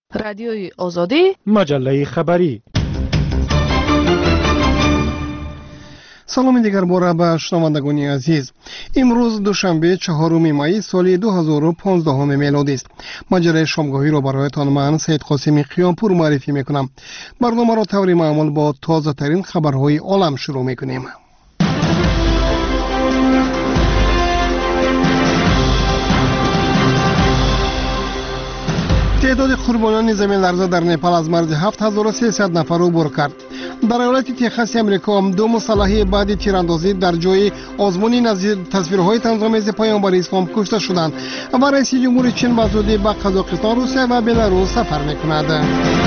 رادیوی آزادی، مجله خبری. سلام دیگر باره به شنوندگان عزیز. امروز دوشنبه 4 می سال 2015 میلادی است. مجله شامگاهی را برایتان من سید قاسمی قیامپور معرفی میکنم. برنامه را طور معمول با تازه ترین خبرهای عالم شروع میکنیم. تعداد قربانیان زمین لرزه در نپال از مرز 7300 نفر عبور کرد. در ایالت تگزاس امریکا دو مسلح بعد تیراندازی در جای آزمون تصویرهای طنزآمیز پیامبر اسلام کشته شدند و رئیس جمهور چین به زودی به قزاقستان، روسیه و بلاروس سفر میکند.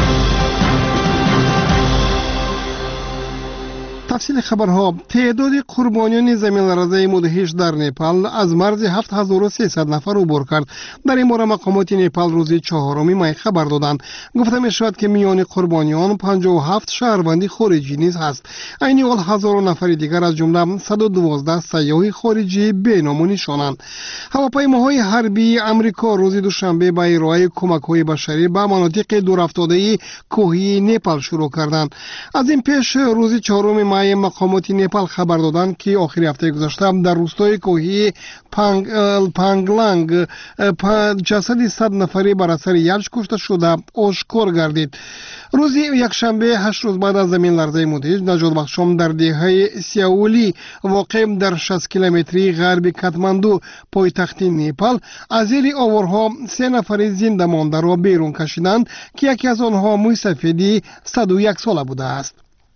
تفصیل خبرها: تعداد قربانیان زمین لرزه مدهش در نپال از مرز 7300 نفر عبور کرد. در این باره مقامات نپال روز 4 می خبر دادند. گفته می شود که میان قربانیان 57 شهروند خارجی نیز هست. این حال هزاران نفر دیگر از جمله 112 سیاح خارجی بی نام و نشانند. هواپیماهای حربی آمریکا روز دوشنبه به ارائه کمک‌های بشری به مناطق دورافتاده کوهی نپال شروع کردند. از این پیش روز 4 می مقامات نپال خبر دادند که آخر هفته گذشته در روستای کوهی پانگلانگ جسد 100 نفری بر اثر یلج کشته شده آشکار گردید. روز یکشنبه 8 روز بعد از زمین لرزه مدهش، نجات بخشان در دهه سیاولی واقع در 60 کیلومتری غرب کاتماندو پایتخت نپال از زیر آورها 3 نفر زنده مانده را بیرون کشیدند که یکی از آنها موسفیدی 101 ساله بوده است.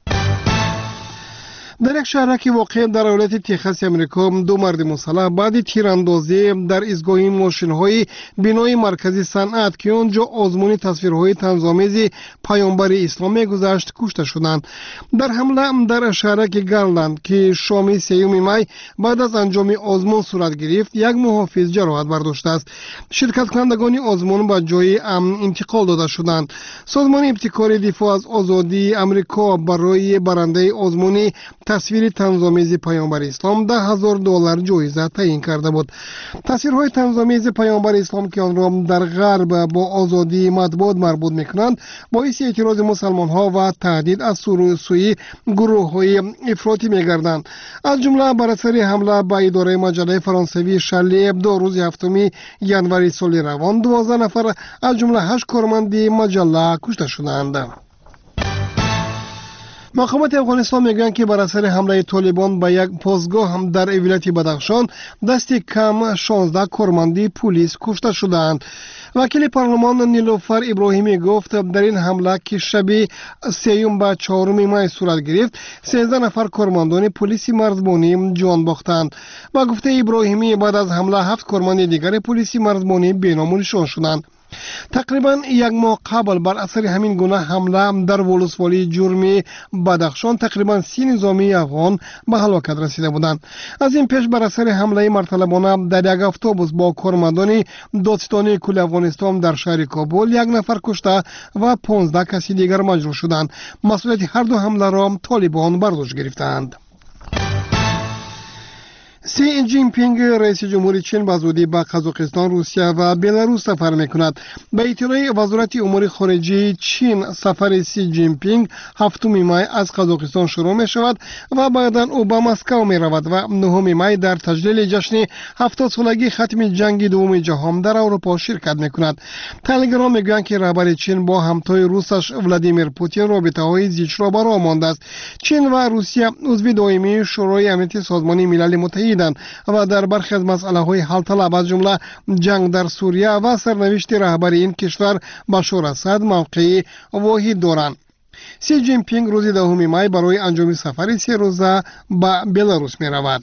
در یک شهرک واقع در ایالت تگزاس امریکا دو مرد مسلح بعد تیراندازی در ایستگاه ماشین‌های بنای مرکزی صنعت که آنجا آزمون تصویرهای طنزآمیز پیامبر اسلام می‌گذشت کشته شدند. در حمله در شهرک گارلند که شام 3 می بعد از انجام آزمون صورت گرفت، یک محافظ جراحت برداشته است. شرکت کنندگان آزمون به جای امن انتقال داده شدند. سازمان ابتکار دفاع از آزادی آمریکا برای برنده آزمون تصویر طنزآمیز پیامبر اسلام $10,000 جایزه تعیین کرده بود. تصویرهای طنزآمیز پیامبر اسلام که آن را در غرب با آزادی مطبوعات مربوط میکنند باعث اعتراض مسلمان ها و تهدید از سوی گروه های افراطی میگردند. از جمله بر اثر حمله به اداره مجله فرانسوی شارلی ابدو روز 7 ژانویه سال روان 12 نفر از جمله 8 کارمند مجله کشته شدند. مقامات افغانستان میگویند که بر اثر حمله طالبان به یک پاسگاه هم در ولایت بدخشان دست کم 16 کارمند پلیس کشته شدند. وکیل پارلمان نیلوفر ابراهیمی گفت در این حمله که شب 3 به 4 می صورت گرفت 13 نفر کارمندان پلیس مرزبانی جان باختند. با گفته ابراهیمی بعد از حمله 7 کارمند دیگر پلیس مرزبانی بی‌نام و نشان شدند. تقریبا یک ماه قبل بر اثر همین گونه حمله در ولسوالی جرمی بدخشان تقریبا 30 نظامی افغان به هلاکت رسیده بودند. از این پیش بر اثر حمله مرتلبانه در یک اتوبوس با کارمندان دادستانی کل افغانستان در شهر کابل 1 نفر کشته و 15 کسی دیگر مجروح شدند. مسئولیت هر دو حمله را طالبان بر دوش گرفتند. سی جین پینگ رئیس جمهور چین به زودی به قزاقستان، روسیه و بلاروس سفر میکند. به اطلاع وزارت امور خارجه چین سفر سی جین پینگ 7 می از قزاقستان شروع می شود و بعدا او به مسکو می رود و 9 می در تجلیل جشن 70 سالگی ختم جنگ دوم جهان در اروپا شرکت میکند. تلگرام میگویند که رهبر چین با همتای روسش ولادیمیر پوتین رابطه های زیچ را برآ مانده است. چین و روسیه عضو دائمی شورای امنیت سازمان ملل متحد و در برخی از مسئله‌های حل طلب از جمله جنگ در سوریه و سرنوشت رهبر این کشور بشار اسد موقع واحد دارند. سی جین پینگ روز 10 می برای انجام سفری 3 روزه به بلاروس می رود.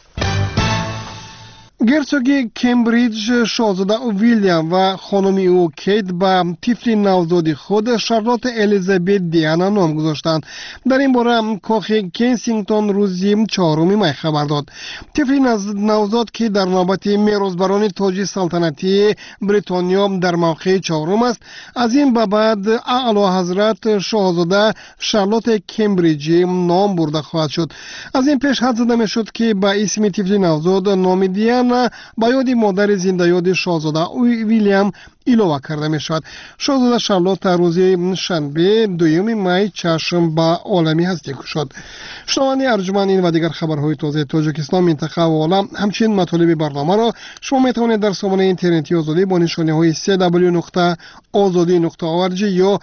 گرچوگ کمبریج شاهزاده ویلیام و خانم او کیت به طفل نوزاد خود شارلوت الیزابت دیانا نام گذاشتند. در این باره کاخ کنسینگتون روز 4 می خبر داد. طفل نوزاد که در نوبت میراثبران تاج سلطنتی بریتانیا در موقع 4 است، از این به بعد اعلی حضرت شاهزاده شارلوت کمبریجی نام برده خواهد شد. از این پیش حد زده می شد که با اسم طفل نوزاد نام دیانا روزانه به یاد مادر زنده یاد شاهزاده ویلیام ایلوه کرده می شود. شاهزاده شارلوت روز شنبه 2 می چشم به عالمی هستی گشود. شنونده ارجمند این و دیگر خبرهای تازه تاجیکستان، منطقه و عالم همچنین مطالب برنامه را شما می توانید در سامانه اینترنتی آزادی با نشانی های www.azadi.org یا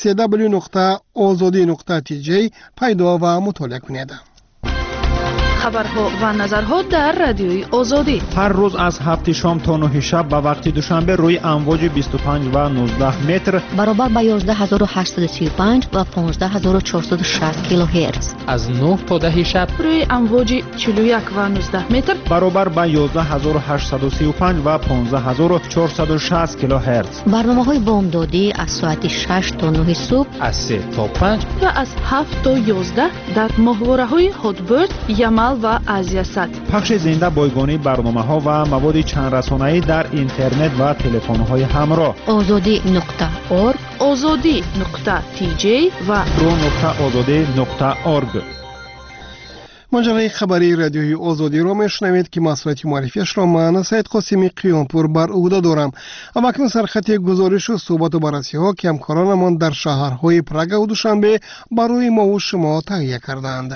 www.azadi.tj پیدا و مطالعه کنید. خبرها و نظرها در رادیوی آزادی هر روز از 7 شام تا 9 شب به وقت دوشنبه روی امواج 25 و 19 متر برابر با 11835 و 15460 کیلوهرتز، از 9 تا 10 شب روی امواج 41 و 19 متر برابر با 11835 و 15460 کیلوهرتز. برنامه‌های بامدادی از ساعت 6 تا 9 صبح، از 3 تا 5 و از 7 تا 11 در ماهواره‌های هاتبرد، یمل و آزیاسات. پخش زنده بایگانی برنامه‌ها و مواد چند رسانه‌ای در اینترنت و تلفن‌های همراه. azadi.org، azadi.tj و pro.azadi.org. ماجرای خبری رادیوی آزادی را میشنوید که مسئولیت معرفیش را من سید قاسمی قیامپور بر عهده دارم. اما اکنون سرخط گزارش و صحبت و بررسی ها که همکارانمان در شهرهای پراگ و دوشنبه برای ما و شما تهیه کردند.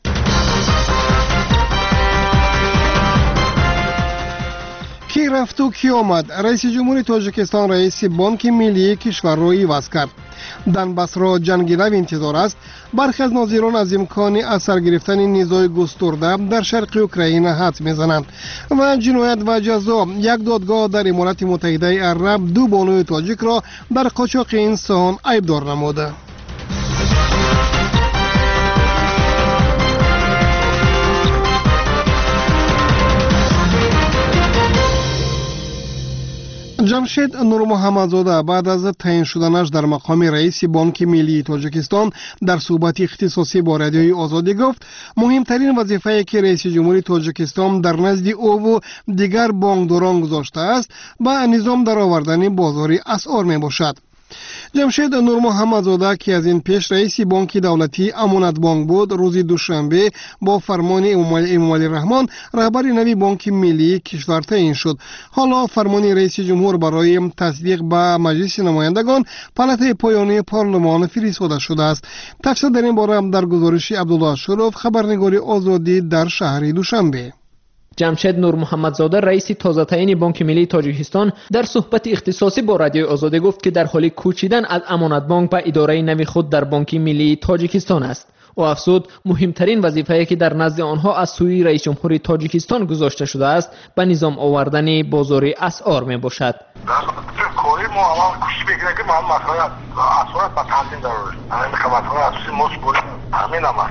کی رفت و کی آمد؟ رئیس جمهوری تاجیکستان رئیس بانک ملی کشور را عوض کرد. دنبس را جنگی رو انتظار است. برخی از ناظران از امکان اثر گرفتن نیزهای گسترده در شرق اوکراین حدس میزنند و جنایت و جزا. یک دادگاه در امارات متحده عرب 2 بانوی تاجیک را در قاچاق انسان عیبدار نموده. جمشید نور محمدزاده بعد از تعیین شدنش در مقام رئیس بانک ملی تاجیکستان در صحبت اختصاصی با رادیوی آزادی گفت مهمترین وظیفه‌ای که رئیس جمهوری تاجیکستان در نزد او و دیگر بانکداران گذاشته است به نظام درآوردن بازار اسعار می باشد. جمشید نور محمدزاده که از این پیش رئیس بانک دولتی امانت بانک بود، روز دوشنبه با فرمان امام علی رحمان رهبر نوی بانک ملی کشور تعیین شد. حالا فرمان رئیس جمهور برای تصدیق به مجلس نمایندگان پالات پایانی پارلمان فرستاده شده است. تفصیل در این باره در گزارش عبدالله شروف، خبرنگار آزادی در شهر دوشنبه. جمشید نور محمدزاده رئیس تازه تعیین بانک ملی تاجیکستان در صحبت اختصاصی با رادیوی آزادی گفت که در حال کوچیدن از امانت بانک به اداره نوی خود در بانک ملی تاجیکستان است. او افزود مهمترین وظیفه‌ای که در نزد آنها از سوی رئیس جمهوری تاجیکستان گذاشته شده است به نظام آوردن بازار اسعار می باشد. کاری ما اول کوشش بگیریم که ما مسئله اسعار با تنظیم ضروره. همین خدمات‌های اساسی مسئول همین هم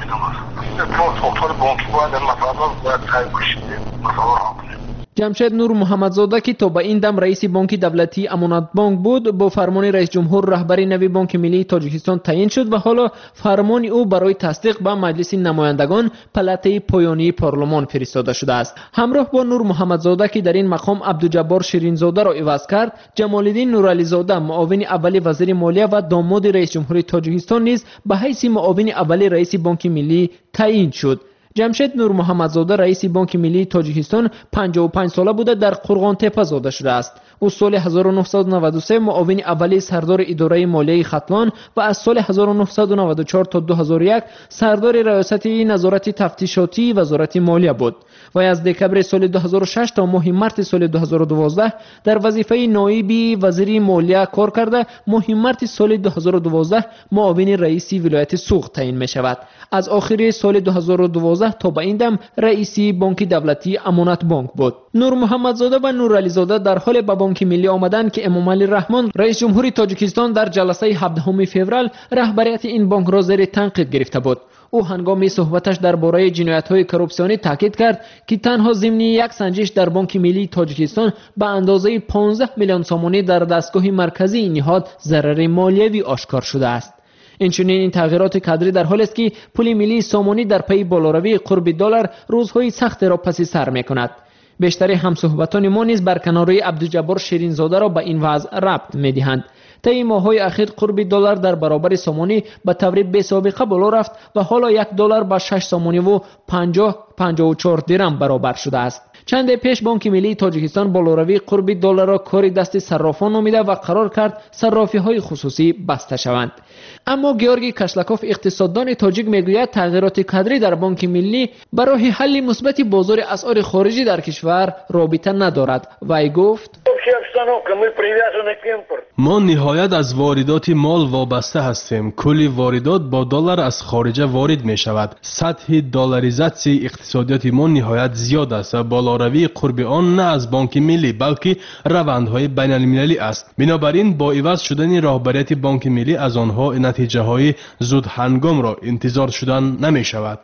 است. تو ساختار بانکی باید این مسئله را باید تعیین کنیم. مسئله را کنیم. جمشید نور محمدزاده که تا به این دم رئیس بانک دولتی امانت بانک بود، با فرمان رئیس جمهور رهبر نوی بانک ملی تاجیکستان تعیین شد و حالا فرمان او برای تصدیق به مجلس نمایندگان پالات پایانی پارلمان فرستاده شده است. همراه با نور محمدزاده که در این مقام عبدالجبار شیرینزاده را عوض کرد، جمالالدین نورعلیزاده معاون اول وزیر مالیه و داماد رئیس جمهوری تاجیکستان نیز به حیث معاون اول رئیس بانک ملی تعیین شد. جمشید نور محمدزاده رئیس بانک ملی تاجیکستان 55 ساله بوده در قرغان تپه زاده شده است. او سال 1993 معاون اولی سردار اداره مالیه ختلان و از سال 1994 تا 2001 سردار ریاست نظارت تفتیشاتی وزارت مالیه بود و از دکمبر سال 2006 تا ماه مارس سال 2012 در وظیفه نایب وزیر مالیه کار کرده. ماه مارس سال 2012 معاون رئیس ولایت سوق تعیین می شود. از آخر سال 2012 تا به این دم رئیس بانک دولتی امانت بانک بود. نور محمدزاده و نورعلیزاده در حال به بانک ملی آمدن که امام علی رحمان رئیس جمهوری تاجیکستان در جلسه 17 فوریه رهبریت این بانک را زیر تنقید گرفته بود. او هنگام صحبتش درباره جنایت‌های کرپسیونی تاکید کرد که تنها ضمن یک سنجش در بانک ملی تاجیکستان به اندازه 15 میلیون سومانی در دستگاه مرکزی این نهاد ضرر مالیوی آشکار شده است. اینچنین این تغییرات کادری در حالی است که پول ملی سومانی در پی بالاروی قرب دلار روزهای سخت را پس سر می‌کند. بیشتر همصحبتان ما نیز برکناری عبدالجبار شیرینزاده را به این وضع ربط می‌دهند. طی ماه‌های اخیر قرب دلار در برابر سومانی به طور بی‌سابقه بالا رفت و حالا $1 به 6 سومانی و 50-54 درم برابر شده است. چند پیش بانک ملی تاجیکستان بالوروی قرب دلار را کاری دست صرافان نامیده و قرار کرد صرافی‌های خصوصی بسته شوند. اما گیورگی کشلکوف اقتصاددان تاجیک میگوید تغییرات کادری در بانک ملی برای حل مثبت بازار اسعار خارجی در کشور رابطه ندارد. وی گفت ما نهایت از واردات مال وابسته هستیم. کل واردات با دلار از خارج وارد می شود. سطح دلاریزاسی اقتصادیات ما نهایت زیاد است و بالاروی قرب آن نه از بانک ملی بلکه روندهای بین المللی است. بنابراین با عوض شدن راهبریت بانک ملی از آنها نتیجه های زود هنگام را انتظار شدن نمی شود.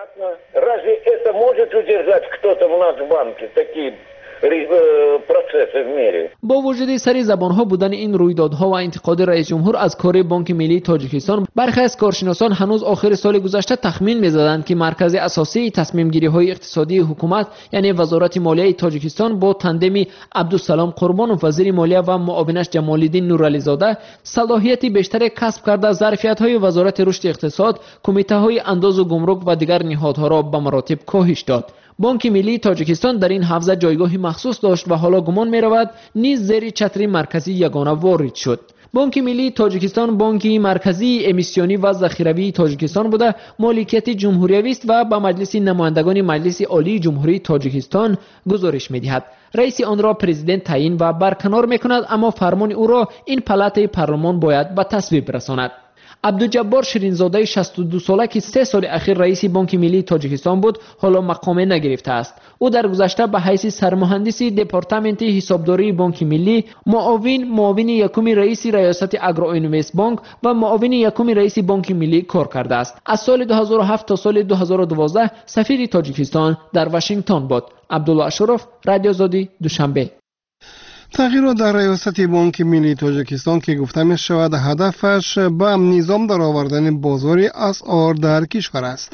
با وجود سری زبانها بودن این رویدادها و انتقاد رئیس جمهور از کار بانک ملی تاجیکستان، برخی از کارشناسان هنوز آخر سال گذشته تخمین می‌زدند که مرکز اساسی تصمیم گیری های اقتصادی حکومت یعنی وزارت مالیه تاجیکستان با تندم عبدالسلام قربانوف وزیر مالیه و معاونش جمال‌الدین نورعلی زاده صلاحیت بیشتری کسب کرده ظرفیت‌های وزارت رشد اقتصاد، کمیته‌های انداز و گمرک و دیگر نهادها را به مراتب کاهش داد. بانک ملی تاجیکستان در این حوزه جایگاهی مخصوص داشت و حالا گمان می رود نیز زیر چتر مرکزی یگانه وارد شد. بانک ملی تاجیکستان بانکی مرکزی امیسیونی و ذخیروی تاجیکستان بوده، مالکیت جمهوری است و به مجلس نمایندگان مجلس عالی جمهوری تاجیکستان گزارش می دهد. رئیس آن را پرزیدنت تعیین و برکنار می کند، اما فرمان او را این پلات پارلمان باید به تصویب رساند. عبدالجبار شیرینزاده 62 ساله که 3 سال اخیر رئیس بانک ملی تاجیکستان بود حالا مقام نگرفته است. او در گذشته به حیث سرمهندس دپارتمنت حسابداری بانک ملی، معاون یکم رئیس ریاست اگرو-اینوست بانک و معاون یکم رئیس بانک ملی کار کرده است. از سال 2007 تا سال 2012 سفیر تاجیکستان در واشنگتن بود. عبدالله اشرف، رادیو آزادی، دوشنبه. تغییرات در ریاست بانک ملی تاجیکستان که گفته می شود هدفش به نظام در آوردن بازار اسعار در کشور است.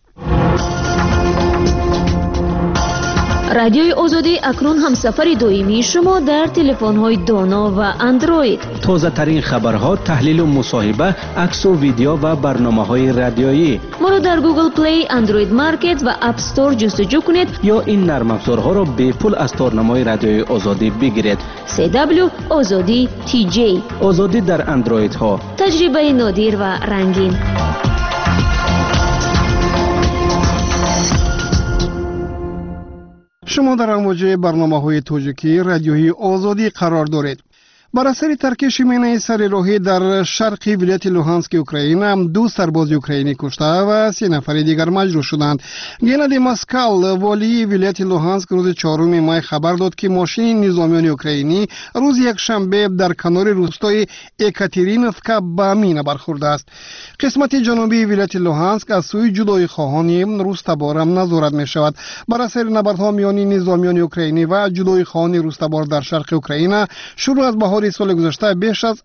رادیوی آزادی اکنون هم سفر دائمی شما در تلفن‌های دانا و اندروید. تازه ترین خبرها، تحلیل و مصاحبه، عکس و ویدیو و برنامه‌های رادیویی. ما را در گوگل پلی، اندروید مارکت و اپ استور جستجو کنید یا این نرم افزارها را به پول از تارنمای رادیوی آزادی بگیرید. CW آزادی TJ. آزادی در اندروید ها. تجربه نادر و رنگین. شما در امواج برنامه‌های توجیکی رادیوی آزادی قرار دارید. بر اثر ترکش مینه سر راهی در شرق ولایت لوهانسک اوکراین 2 سرباز اوکراینی کشته و 3 نفر دیگر مجروح شدند. گنادی ماسکال والی ولایت لوهانسک روز 4 مای خبر داد که ماشین نظامیان اوکراینی روز یکشنبه در کنار روستای اکاترینوفکا به مینه برخورده است. قسمت جنوبی ولایت لوهانسک از سوی جدایی خواهان روستبار نظارت می شود. بر اثر نبردها میان نظامیان اوکراینی و جدایی خواهان روستبار در شرق اوکراین شروع از بهار سال گذشته بیش از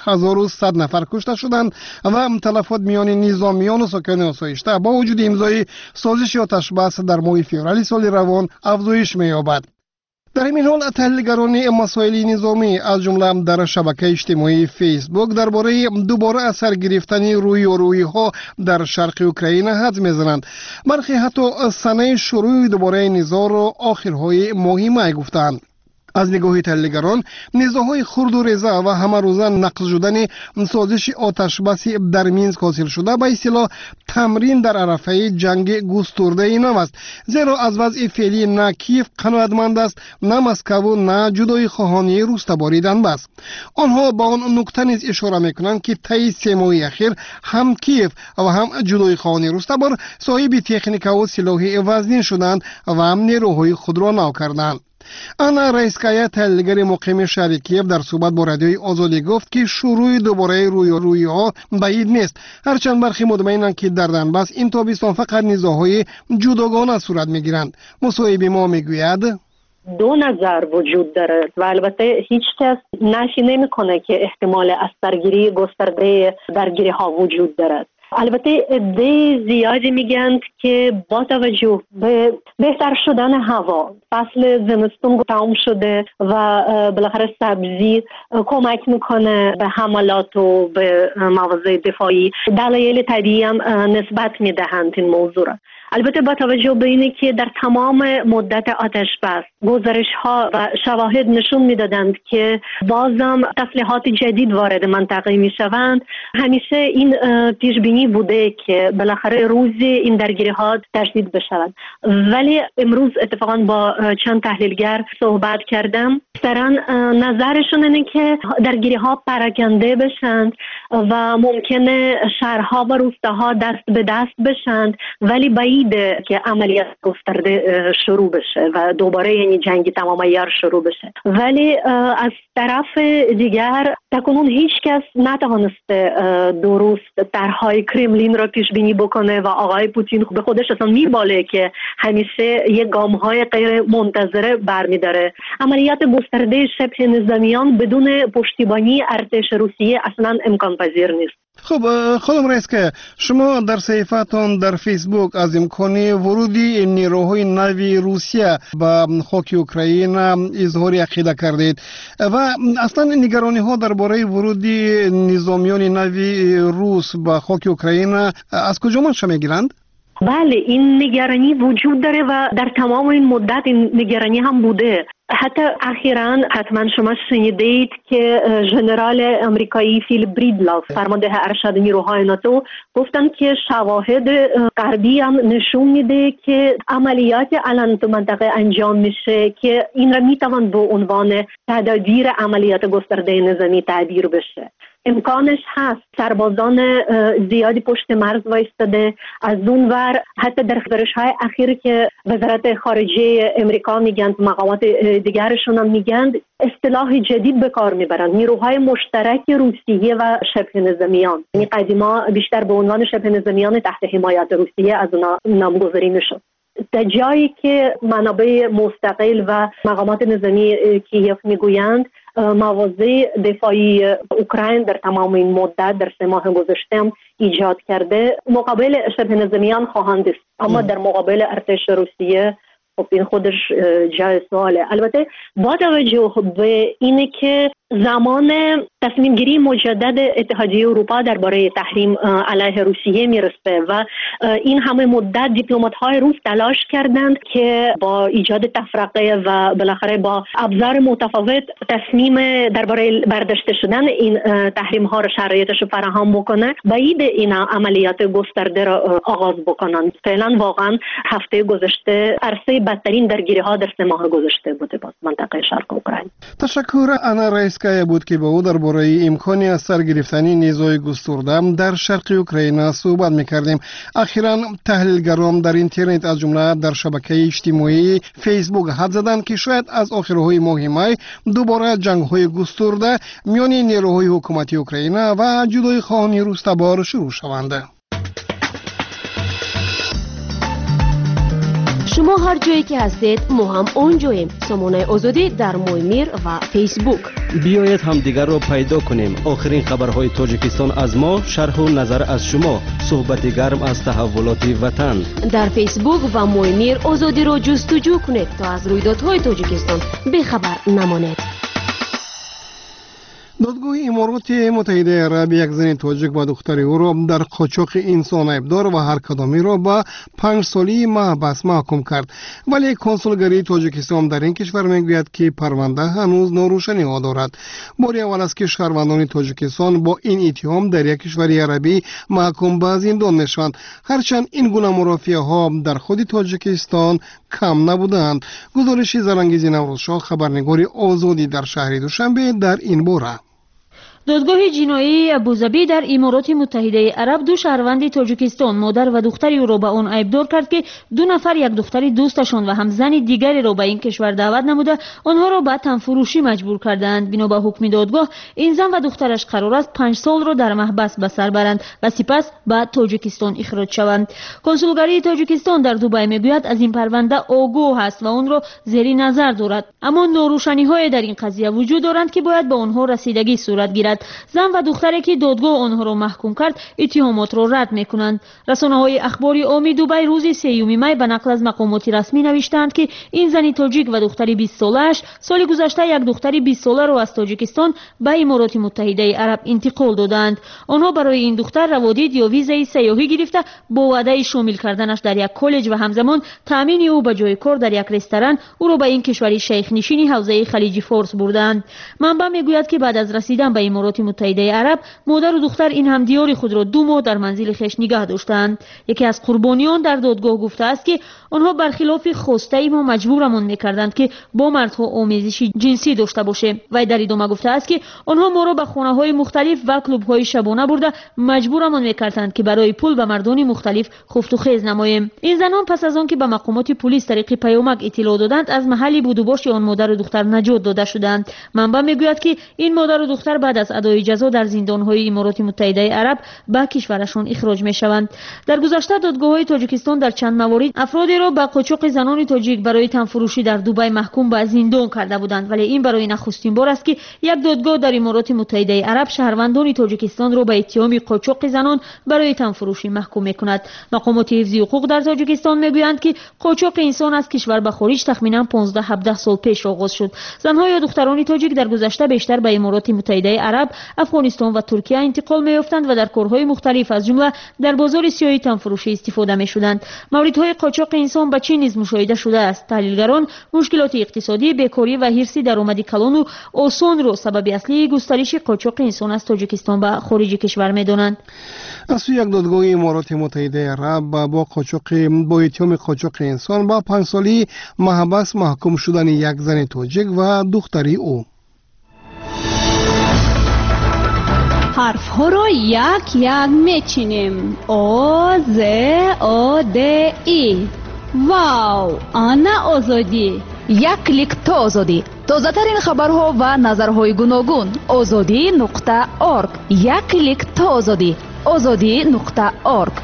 6100 نفر کشته شدند و تلفات میان نظامیان و ساکنان آسایشته با وجود امضای سازش آتش بس در ماه فوریه سال روان افزایش می‌یابد. در این حال تحلیلگران مسائل نظامی از جمله در شبکه اجتماعی فیسبوک درباره دوباره اثر گرفتن رویارویی‌ها در شرق اوکراین حدس می‌زنند. برخی حتی سنه شروع دوباره نزاع را آخرهای ماه می گفتند. از نگاه تحلیلگران نزاع‌های خرد و ریزه و همه روزه نقض شدن سازش آتش بس در مینسک حاصل شده به اصطلاح تمرین در عرفه جنگ گسترده نو است، زیرا از وضع فعلی نه کیف قناعتمند است نه مسکو نه جدایی خواهانی روستباری دنباس. آنها با آن نکته نیز اشاره میکنند که طی 3 ماه اخیر هم کیف و هم جدایی خواهانی روستبار صاحب تکنیک و سلاح وزنی شدند و هم نیروهای خود را نو کردند. آنا رئیسکای تحلیلگر مقیم شهر کیف در صحبت با رادیوی آزادی گفت که شروع دوباره رویارویی‌ها بعید نیست، هرچند برخی مطمئنند که در دنباس این تابستان فقط نزاع‌های جداگانه صورت می‌گیرند. مصاحبه ما میگوید 2 نظر وجود دارد و البته هیچ کس نفی نمی‌کنه که احتمال از درگیری گسترده درگیری‌ها وجود دارد. البته عده زیادی میگن که با توجه به بهتر شدن هوا، فصل زمستون تمام شده و بالاخره سبزی کمک میکنه به حملات و به مواضع دفاعی، دلایل طبیعی هم نسبت میدهند این موضوع را. البته با توجه به اینه که در تمام مدت آتش بس گزارش‌ها و شواهد نشون می‌دادند که بازم تسلیحات جدید وارد منطقه می‌شوند، همیشه این پیش بینی بوده که بالاخره روزی این درگیری‌ها تشدید بشود. ولی امروز اتفاقاً با چند تحلیلگر صحبت کردم، اکثرا نظرشون اینه که درگیری‌ها پراکنده بشند و ممکنه شهرها و روستاها دست به دست بشند، ولی بعیده که عملیات گسترده شروع بشه و دوباره یعنی جنگ تمام عیار شروع بشه. ولی از طرف دیگر تاکنون هیچ کس نتوانسته درست طرحهای کرملین را پیش بینی بکنه و آقای پوتین به خودش اصلا میباله که همیشه یک گام‌های غیر منتظره برمی‌داره. عملیات گسترده شبه نظامیان بدون پشتیبانی ارتش روسیه اصلا امکان پذیر نیست. خب خانم رئیس که شما در صفحتان در فیسبوک از امکان ورودی نیروهای نوی روسیه به خاک اوکراین اظهار عقیده کردید و اصلا نگرانی ها درباره ورودی نظامیان نوی روس به خاک اوکراین از کجا منشأ میگیرند؟ بله، این نگرانی وجود داره و در تمام این مدت این نگرانی هم بوده. حتی اخیراً حتما شما شنیدید که ژنرال امریکایی فیل بریدلاف فرمانده ارشد نیروهای ناتو گفتن که شواهد غربی هم نشون میده که عملیات الان تو منطقه انجام میشه که این را میتوان به عنوان تدابیر عملیات گسترده نظامی تعبیر بشه. امکانش هست. سربازان زیادی پشت مرز وایستاده. از اون ور حتی در گزارش‌های اخیر که وزارت خارجه امریکا میگن، مقامات دیگرشون هم میگن، اصطلاح جدید به کار میبرند، نیروهای مشترک روسیه و شبه نظامیان. یعنی قدیما بیشتر به عنوان شبه نظامیان تحت حمایت روسیه از اونا نامگذاری میشد. در جایی که منابع مستقل و مقامات نظامی کیف میگویند مواضع دفاعی اوکراین در تمام این مدت در 3 ماه گذشته ایجاد کرده، مقابل شبه نظامیان خواهند است، اما در مقابل ارتش روسیه خب این خودش جای سواله. البته با توجه به اینه که زمان تصمیم گیری مجدد اتحادیه اروپا درباره تحریم علیه روسیه میرسه و این همه مدت دیپلمات‌های روس تلاش کردند که با ایجاد تفرقه و بالاخره با ابزار متفاوت تصمیم درباره برداشته شدن این تحریم ها رو شرایطش رو فراهم بکنه، بعید این عملیات گسترده را آغاز بکنند. فعلا واقعا هفته گذشته عرصه بدترین درگیری ها در 3 ماه گذشته بوده با منطقه شرق اوکراین. تشکر. انا رئیس که بود که با او درباره امکانی از سر گرفتن نیروهای گسترده در شرق اوکراین صحبت می‌کردیم. اخیراً تحلیلگران در اینترنت از جمله در شبکه اجتماعی فیسبوک حد زدند که شاید از آخرهای ماه می دوباره جنگ‌های گسترده میان نیروهای حکومتی اوکراین و جدای خواهان روس تبار شروع شوند. شما هر جایی که هستید ما هم اونجاییم. سامانه آزادی در مویمیر و فیسبوک. بیایید همدیگر را پیدا کنیم. آخرین خبرهای تاجیکستان از ما، شرح و نظر از شما، صحبت گرم از تحولات وطن. در فیسبوک و مویمیر آزادی را جستجو کنید تا از رویدادهای تاجیکستان بیخبر نمانید. دادگاه امارات متحده عرب یک زن تاجیک و دختر او را در قاچاق انسان عیبدار و هر کدامی را به 5 سالی محبس محکوم کرد. ولی کنسولگری تاجیکستان در این کشور میگوید که پرونده هنوز ناروشنی ها دارد. باری اول است که شهروندان تاجیکستان با این اتهام در یک کشور عربی محکوم به زندان میشوند، هرچند این گونه مرافعه ها در خود تاجیکستان کم نبودند. گزارش زرانگیز نوروزشاه، خبرنگاری آزادی در شهر دوشنبه در این باره. دادگاه جنایی ابوظبی در امارات متحده عرب 2 شهروند تاجیکستان مادر و دختری او را به آن عیبدار کرد که 2 نفر یک دختری دوستشان و هم زن دیگری را به این کشور دعوت نموده آنها را به تنفروشی مجبور کردند. بنا به حکم دادگاه این زن و دخترش قرار است 5 سال را در محبس به سر برند و سپس به تاجیکستان اخراج شوند. کنسولگری تاجیکستان در دوبای میگوید از این پرونده آگاه است و آن را زیر نظر دارد، اما ناروشنی‌های در این قضیه وجود دارند که باید به آنها رسیدگی صورت گیرد. میآید. زن و دختری که دادگاه آنها را محکوم کرد اتهامات را رد میکنند. رسانه‌های اخباری عامی دبی روز 3 می به نقل از مقامات رسمی نوشتند که این زن تاجیک و دختری 20 ساله‌اش سال گذشته یک دختری 20 ساله را از تاجیکستان به امارات متحده عرب انتقال دادند. آنها برای این دختر روادید یا ویزای سیاحی گرفته با وعده شامل کردنش در یک کالج و همزمان تامین او به جای کار در یک رستوران او را به این کشوری شیخ نشین حوزه خلیج فارس بردند. منبع میگوید که بعد از رسیدن به امارات متحده عرب مادر و دختر این همدیار خود را 2 ماه در منزل خویش نگاه داشتند. یکی از قربانیان در دادگاه گفته است که آنها برخلاف خواسته ما مجبورمان میکردند که با مردها آمیزش جنسی داشته باشه. و در ادامه گفته است که آنها ما را به خانه‌های مختلف و کلوب‌های شبانه برده مجبورمان میکردند که برای پول به مردان مختلف خفت و خیز نماییم. این زنان پس از آن که به مقامات پلیس طریق پیامک اطلاع دادند از محل بود و باش آن مادر و دختر نجات داده شدند. منبع میگوید که این مادر و دختر بعد از ادای جزا در زندان‌های امارات متحده عرب به کشورشان اخراج میشوند. در گذشته دادگاه‌های تاجیکستان در چند موارد افرادی را به قاچاق زنان تاجیک برای تنفروشی در دبی محکوم به زندان کرده بودند، ولی این برای نخستین بار است که یک دادگاه در امارات متحده عرب شهروندان تاجیکستان را به اتهام قاچاق زنان برای تنفروشی محکوم می‌کند. مقامات حفظی حقوق در تاجیکستان میگویند که قاچاق انسان از کشور به خارج تخمینا 15-17 سال پیش آغاز شد. زنها یا دختران تاجیک در گذشته بیشتر به امارات متحده عرب، افغانستان و ترکیه انتقال می‌یافتند و در کارهای مختلف از جمله در بازار سیاه تنفروشی استفاده می‌شدند. موردهای قاچاق انسان به چین نیز مشاهده شده است. تحلیلگران مشکلات اقتصادی، بیکاری و حرص درآمد کلان و آسان را سبب اصلی گسترش قاچاق انسان از تاجیکستان به خارج کشور می‌دانند. از سوی یک دادگاه امارات متحده عرب با اتهام قاچاق انسان با 5 سالی محبس محکوم شدن یک زن تاجیک و دختری او. حرف ها را یک یک میچینیم. آ ز آ د ای. واو، آنا آزادی. یک کلیک تا آزادی. تازه ترین خبرها و نظرهای گوناگون. azadi.org. یک کلیک تا آزادی. azadi.org.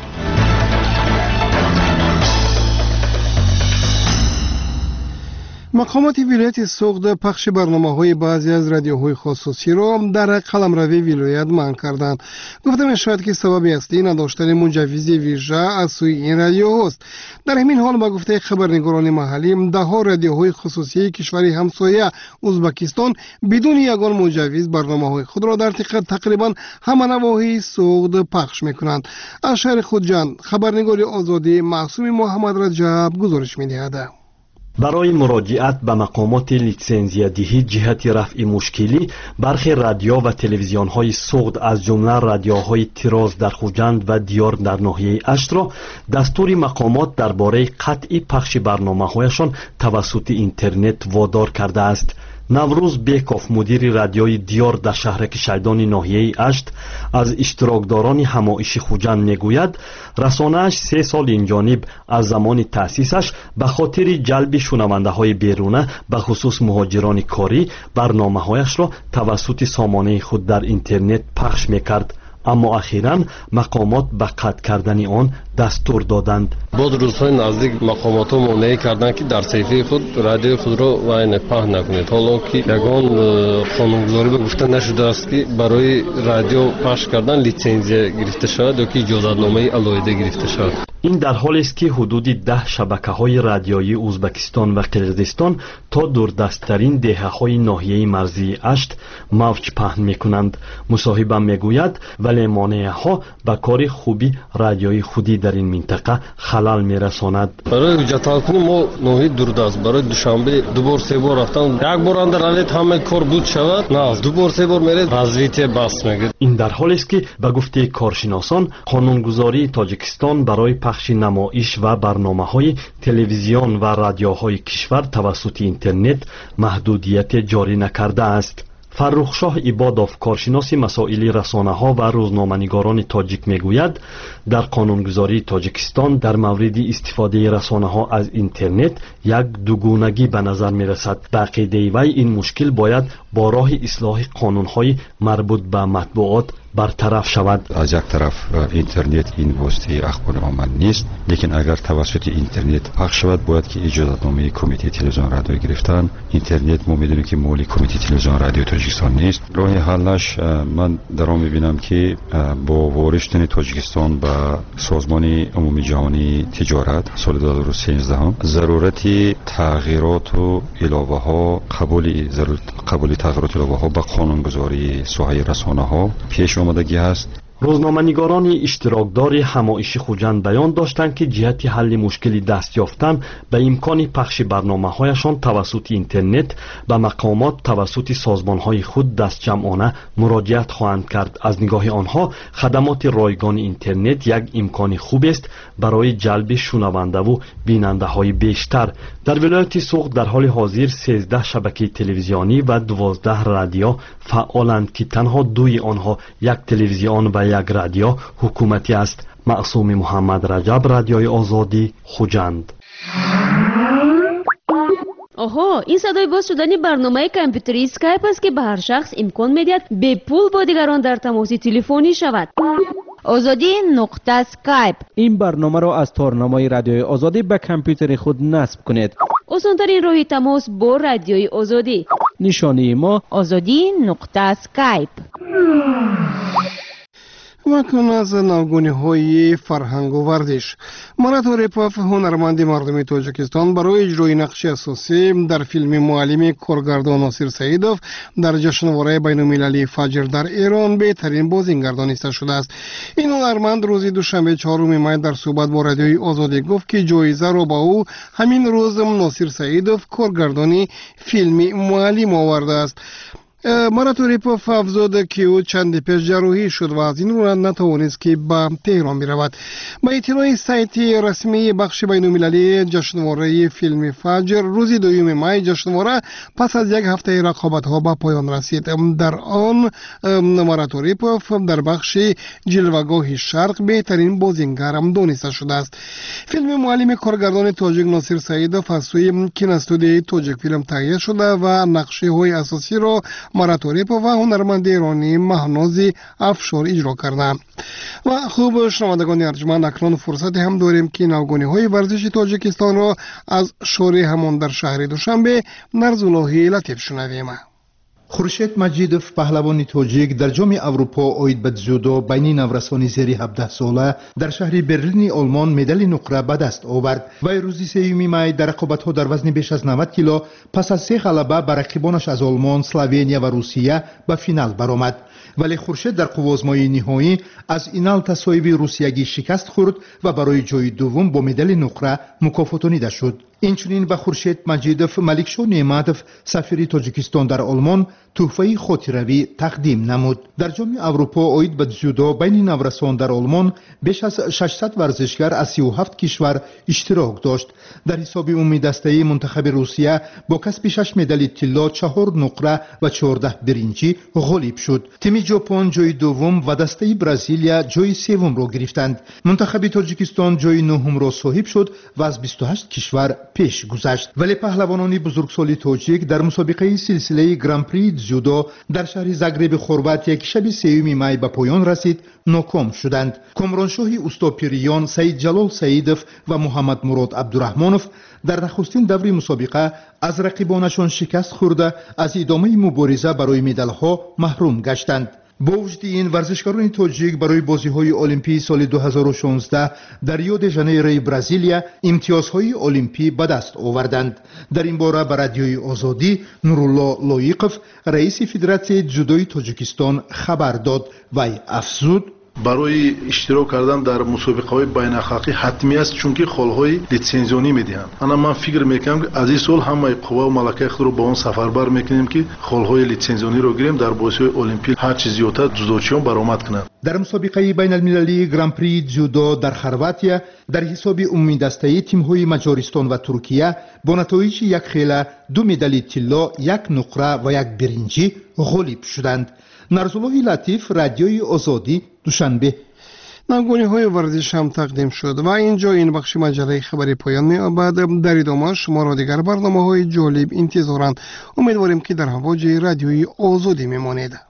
مقامات ولایت سوغد پخش برنامه‌های بعضی از رادیوهای خصوصی را در قلمروی ولایت منع کردند. گفته می‌شود که سبب اصلی نداشتن مجوز ویژه از سوی این رادیوهاست. در همین حال با گفته خبرنگاران محلی ده‌ها رادیوهای خصوصی کشور همسایه ازبکستان بدون یگان مجوز برنامه‌های خود را در تقریبا همه نواحی سوغد پخش می‌کنند. از شهر خودجان خبرنگار آزادی معصوم محمد رجب گزارش می‌دهد. برای مراجعت به مقامات لیسنزیه‌دهی جهت رفع مشکلی برخی رادیو و تلویزیون‌های سوغد از جمله رادیوهای تیراز در خوجند و دیار در ناحیه اشت را دستور مقامات درباره قطعی پخش برنامه‌هایشان توسط اینترنت وادار کرده است. نوروز بیکوف مدیر رادیوی دیار در شهرک شیدان ناحیه اشت از اشتراکداران همایش خوجند میگوید رسانه‌اش 3 سال اینجانب از زمان تأسیسش به خاطر جلب شنونده های بیرونه به خصوص مهاجران کاری برنامه‌هایش را توسط سامانه خود در اینترنت پخش میکرد، اما اخیراً مقامات به قطع کردن آن دستور دادند. بعد روزهای نزدیک مقامات ها مانع کردند که در صفحه خود رادیو خود را وین پخش نکنید، حالا که یگان قانونگذاری به گفته نشده است که برای رادیو پخش کردن لیسنزیه گرفته شود یا که اجازتنامه علایده گرفته شود. این در حالی است که حدود 10 شبکه‌های رادیویی ازبکستان و قرقیزستان تا دوردست‌ترین دهه‌های ناحیه مرزی اشت موج پهن می‌کنند. مصاحبه می‌گوید ولی مانع‌ها به کار خوبی رادیویی خودی در این منطقه خلل می‌رساند. برای حجت کنیم ما ناحیه دوردست برای دوشنبه 2 بار 3 بار رفتن، یک بار اندر علت همه کار بود شود، نه 2 بار 3 بار میره وضعیت بس میگه. این در حالی است که به گفته کارشناسان قانونگذاری تاجیکستان برای پخش نمایش و برنامه‌های تلویزیون و رادیوهای کشور توسط اینترنت محدودیت جاری نکرده است. فرخشاه عبادوف کارشناس مسائل رسانه‌ها و روزنامه‌نگاران تاجیک میگوید در قانونگذاری تاجیکستان در مورد استفاده رسانه‌ها از اینترنت یک دوگونگی به نظر میرسد. به عقیده وی این مشکل باید با راه اصلاح قانون‌های مربوط به مطبوعات برطرف شود. از یک طرف اینترنت این واسطه اخبار عامه نیست، لیکن اگر توسط اینترنت پخش شود باید که اجازه‌نامه کمیته تلویزیون رادیو گرفتن. اینترنت ما میدونیم که مالی کمیته تلویزیون رادیو تاجیکستان نیست. راه حلش من در آن میبینم که با وارد تاجیکستان به سازمان عمومی جهانی تجارت سال 2013 ضرورت تغییرات و علاوه ها قبول تغییرات علاوه ها به قانونگذاری ساحه رسانه ها پیش آمدگی هست. روزنامه‌نگاران اشتراکدار همایش خوجند بیان داشتند که جهت حل مشکلی دست یافتن به امکان پخش برنامه‌هایشان توسط اینترنت به مقامات توسط سازمان‌های خود دستجمعانه مراجعت خواهند کرد. از نگاه آنها خدمات رایگان اینترنت یک امکان خوب است برای جلب شنونده و بیننده‌های بیشتر. در ولایت سوق در حال حاضر 13 شبکه تلویزیونی و 12 رادیو فعالند که تنها دوی آنها یک تلویزیون و یک رادیو حکومتی است. معصوم محمد رجب، رادیوی آزادی، خوجند. آها، این صدای باز شدن برنامه کامپیوتری اسکایپ است که به هر شخص امکان میدهد به پول با دیگران در تماس تلفنی شود. آزادی نقطه اسکایپ. این برنامه را از تارنمای رادیوی آزادی به کامپیوتر خود نصب کنید. آسان‌ترین راه تماس با رادیوی آزادی. نشانی ما آزادی نقطه اسکایپ. مکن از نوگونی های فرهنگ و ورزش. مراد ریپاف هنرمند مردمی تاجیکستان برای اجرای نقش اساسی در فیلم معلم کارگردان ناصر سعیدوف در جشنواره بین‌المللی فجر در ایران بهترین بازیگر دانسته شده است. این هنرمند روز دوشنبه 4 می در صحبت با رادیوی آزادی گفت که جایزه را با او همین روز ناصر سعیدوف کارگردان فیلم معلم آورده است. مراد ریپاف افزود که او چند پیش جراحی شد و از این رو نتوانست که به تهران برود. با اطلاع سایت رسمی بخش بین‌المللی جشنواره فیلم فجر روز 2 می جشنواره پس از یک هفته رقابت‌ها به پایان رسید. در آن مراد ریپاف در بخش جلوه‌گاه شرق بهترین بازیگر دانسته شده است. فیلم معلم کارگردان تاجیک ناصر سعیدوف از سوی کینوستودیوی تاجیک فیلم تهیه شده و نقشه‌های اساسی را مراد ریپاف و هنرمند ایرانی مهناز افشار اجرا کردند. و خوب شنوندگان ارجمند، اکنون فرصت هم داریم که نوگانی‌های ورزش تاجیکستان را از شوری همان در شهر دوشنبه نرزالله لطیف شنویم. خورشید مجیدوف پهلوان تاجیک در جام اروپا اوید به جودو بین نورسانی زیر 17 ساله در شهر برلین آلمان مدال نقره به دست آورد. وی روز 3 می در رقابت‌ها در وزن بیش از 90 کیلو پس از 3 غلبه بر رقیبانش از آلمان، اسلوونیا و روسیه به فینال برآمد. ولی خورشید در قوازمای نهایی از اینال تسایبی روسیگی شکست خورد و برای جای دوم با مدال نقره مکافاتانیده شد. اینچنین به خورشید مجیدوف ملکشاه نعمتوف سفیر تاجیکستان در آلمان تحفه خاطروی تقدیم نمود. در جام اروپا اوید به جودو بین نورسان در آلمان بیش از 600 ورزشگر از 37 کشور اشتراک داشت. در حساب عمومی دسته منتخب روسیه با کسب 6 مدال طلا، 4 نقره و 14 برنجی غالب شد. تیم ژاپن جای دوم و دسته برزیلیا جای سوم را گرفتند. منتخب تاجیکستان جای نهم را صاحب شد و از 28 کشور پیش گذشت. ولی پهلوانان بزرگسال تاجیک در مسابقه سلسله گران پری جودو در شهر زاگرب خرواطیا که شب 3 می به پایان رسید ناکام شدند. کامرانشاه استاپیریان سید جلال سعیدوف و محمد مراد عبدالرحمانوف در نخستین دور مسابقه از رقیبانشان شکست خورده از ادامه مبارزه برای مدال‌ها محروم گشتند. با وجود این ورزشکاران تاجیک برای بازی‌های المپی سال 2016 در ریو د ژانیرو برزیلیا امتیازهای المپی به دست آوردند. در این باره به رادیوی آزادی نورالله لایقوف رئیس فدراسیون جودوی تاجیکستان خبر داد. وی افزود برای اشتراک کردن در مسابقه‌های بین‌الخلقی حتمی است، چونکه خالهای لیتسنزیونی میدهند. انا من فکر میکنم که از این سال همه قوا و ملکه خود رو با اون سفربر میکنیم که خالهای لیتسنزیونی رو گیریم در بازی‌های المپیک هر چیز زیادتر جودوچیان برآمد کنند. در مسابقه بین‌المللی گران پری جودو در خرواطیا در حساب عمومی دسته تیم‌های مجارستان و ترکیه با نتایج 1 خیله 2 مدال طلا، 1 نقره و 1 برنجی غالب شدند. نرزالله لطیف، رادیوی آزادی، دوشنبه. نگونی‌های ورزش هم تقدیم شد و اینجا این بخش مجله خبری پایان می‌یابد. در ادامه شما را دیگر برنامه‌های جالب انتظارند. امیدواریم که در هواج رادیوی آزادی میمانید.